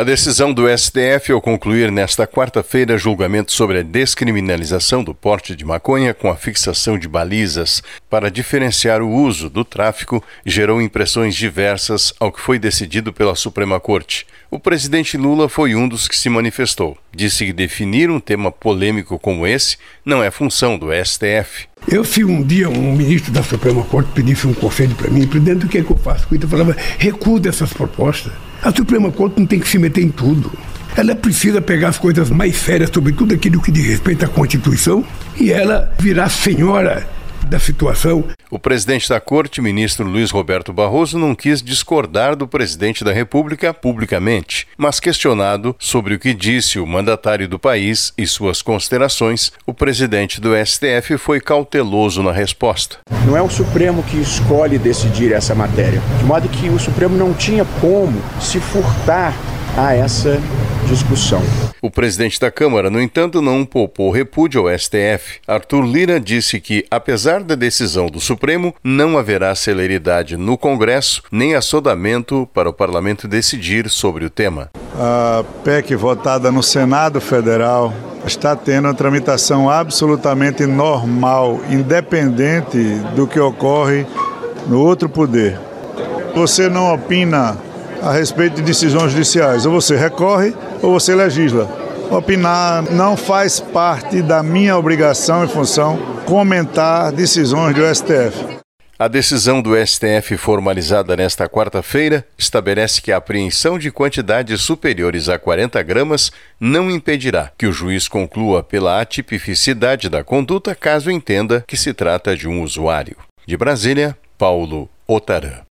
A decisão do STF ao concluir nesta quarta-feira julgamento sobre a descriminalização do porte de maconha com a fixação de balizas para diferenciar o uso do tráfico gerou impressões diversas ao que foi decidido pela Suprema Corte. O presidente Lula foi um dos que se manifestou. Disse que definir um tema polêmico como esse não é função do STF. Se um dia um ministro da Suprema Corte pedisse um conselho para mim, presidente, o que é que eu faço? Eu falava, recusa essas propostas. A Suprema Corte não tem que se meter em tudo. Ela precisa pegar as coisas mais sérias, sobretudo aquilo que diz respeito à Constituição, e ela virar senhora da situação. O presidente da Corte, ministro Luiz Roberto Barroso, não quis discordar do presidente da República publicamente, mas questionado sobre o que disse o mandatário do país e suas considerações, o presidente do STF foi cauteloso na resposta. Não é o Supremo que escolhe decidir essa matéria, de modo que o Supremo não tinha como se furtar a essa discussão. O presidente da Câmara, no entanto, não poupou repúdio ao STF. Arthur Lira disse que, apesar da decisão do Supremo, não haverá celeridade no Congresso, nem assodamento para o parlamento decidir sobre o tema. A PEC votada no Senado Federal está tendo uma tramitação absolutamente normal, independente do que ocorre no outro poder. Você não opina a respeito de decisões judiciais, ou você recorre ou você legisla. Opinar não faz parte da minha obrigação e função comentar decisões do STF. A decisão do STF formalizada nesta quarta-feira estabelece que a apreensão de quantidades superiores a 40 gramas não impedirá que o juiz conclua pela atipicidade da conduta caso entenda que se trata de um usuário. De Brasília, Paulo Otarã.